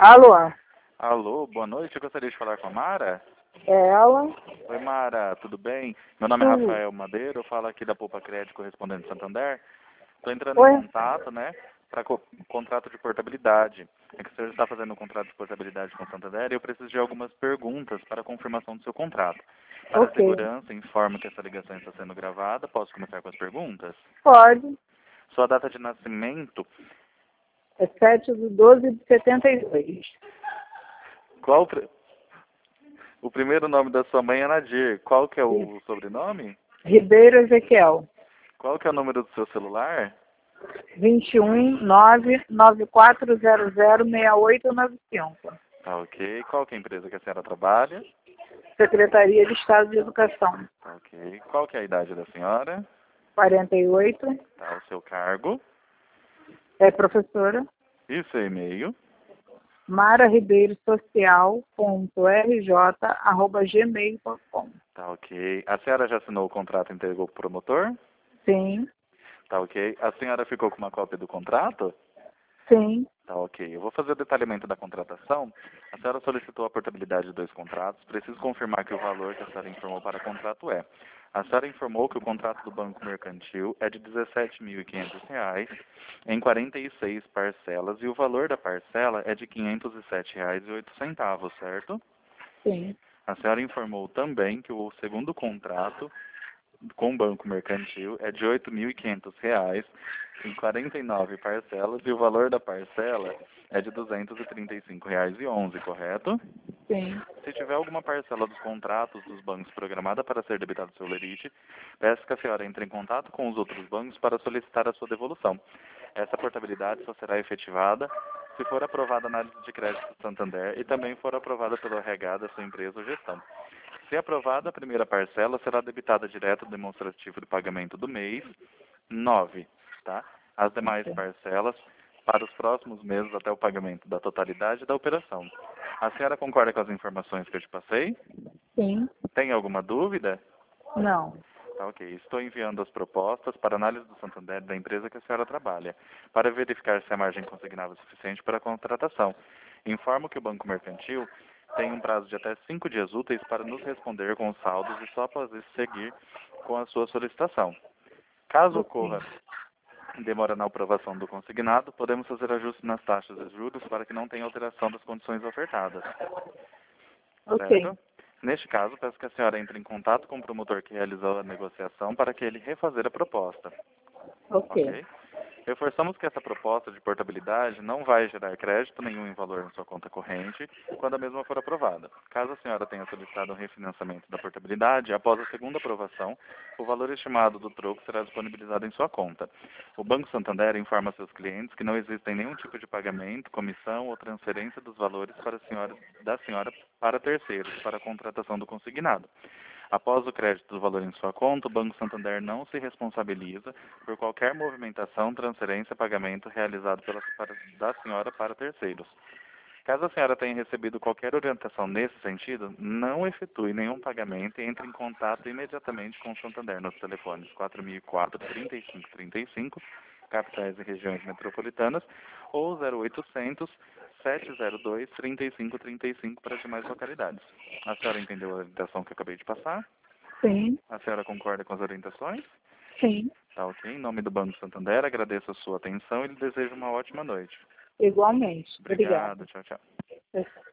Alô, Alô, boa noite. Eu gostaria de falar com a Mara. é ela? Oi, Mara, tudo bem? Meu nome é Tudo. Rafael Madeiro, eu falo aqui da Poupa Crédito Correspondente Santander. Estou entrando em Oi? contato, né, para contrato de portabilidade. É que o senhor está fazendo um contrato de portabilidade com o Santander e eu preciso de algumas perguntas para a confirmação do seu contrato. Para a Ok. segurança, informo que essa ligação está sendo gravada. Posso começar com as perguntas? Pode. Sua data de nascimento, É 7/12/72. qual o primeiro nome da sua mãe é Nadir. Qual que é Isso. o sobrenome? Ribeiro Ezequiel. Qual que é o número do seu celular? 21 994006895. Tá ok. Qual que é a empresa que a senhora trabalha? Secretaria de Estado de Educação. Tá ok. Qual que é a idade da senhora? 48. Tá, o seu cargo? É professora. E seu e-mail? mararibeirosocial.rj@gmail.com. Tá ok. A senhora já assinou o contrato integrou com o promotor? Sim. Tá ok. A senhora ficou com uma cópia do contrato? Sim. Tá ok. Eu vou fazer o detalhamento da contratação. A senhora solicitou a portabilidade de 2 contratos. Preciso confirmar que o valor que a senhora informou para o contrato é. A senhora informou que o contrato do Banco Mercantil é de R$ 17.500 em 46 parcelas e o valor da parcela é de R$ 507,08, certo? Sim. A senhora informou também que o segundo contrato com o Banco Mercantil é de R$ 8.500 em 49 parcelas e o valor da parcela é de R$ 235,11, correto? Sim. Se tiver alguma parcela dos contratos dos bancos programada para ser debitada do seu lerite, peço que a senhora entre em contato com os outros bancos para solicitar a sua devolução. Essa portabilidade só será efetivada se for aprovada a análise de crédito do Santander e também for aprovada pelo RH da sua empresa ou gestão. Se aprovada, a primeira parcela será debitada direto do demonstrativo de pagamento do mês 9, tá? As demais Ok. parcelas para os próximos meses até o pagamento da totalidade da operação. A senhora concorda com as informações que eu te passei? Sim. Tem alguma dúvida? Não. Tá ok. Estou enviando as propostas para análise do Santander da empresa que a senhora trabalha, para verificar se a margem consignável é suficiente para a contratação. Informo que o Banco Mercantil tem um prazo de até 5 dias úteis para nos responder com os saldos e só após isso seguir com a sua solicitação. Caso Ok. ocorra demora na aprovação do consignado, podemos fazer ajustes nas taxas e juros para que não tenha alteração das condições ofertadas. Ok. Certo? Neste caso, peço que a senhora entre em contato com o promotor que realizou a negociação para que ele refazer a proposta. Ok. Ok? Reforçamos que essa proposta de portabilidade não vai gerar crédito nenhum em valor na sua conta corrente quando a mesma for aprovada. Caso a senhora tenha solicitado um refinanciamento da portabilidade, após a segunda aprovação, o valor estimado do troco será disponibilizado em sua conta. O Banco Santander informa seus clientes que não existem nenhum tipo de pagamento, comissão ou transferência dos valores da senhora para terceiros, para a contratação do consignado. Após o crédito do valor em sua conta, o Banco Santander não se responsabiliza por qualquer movimentação, transferência, pagamento realizado da senhora para terceiros. Caso a senhora tenha recebido qualquer orientação nesse sentido, não efetue nenhum pagamento e entre em contato imediatamente com o Santander nos telefones 4004-3535, capitais e regiões metropolitanas, ou 0800 702-3535 para as demais localidades. A senhora entendeu a orientação que eu acabei de passar? Sim. A senhora concorda com as orientações? Sim. Tá ok. Em nome do Banco Santander, agradeço a sua atenção e lhe desejo uma ótima noite. Igualmente. Obrigada. Obrigado. Tchau, tchau.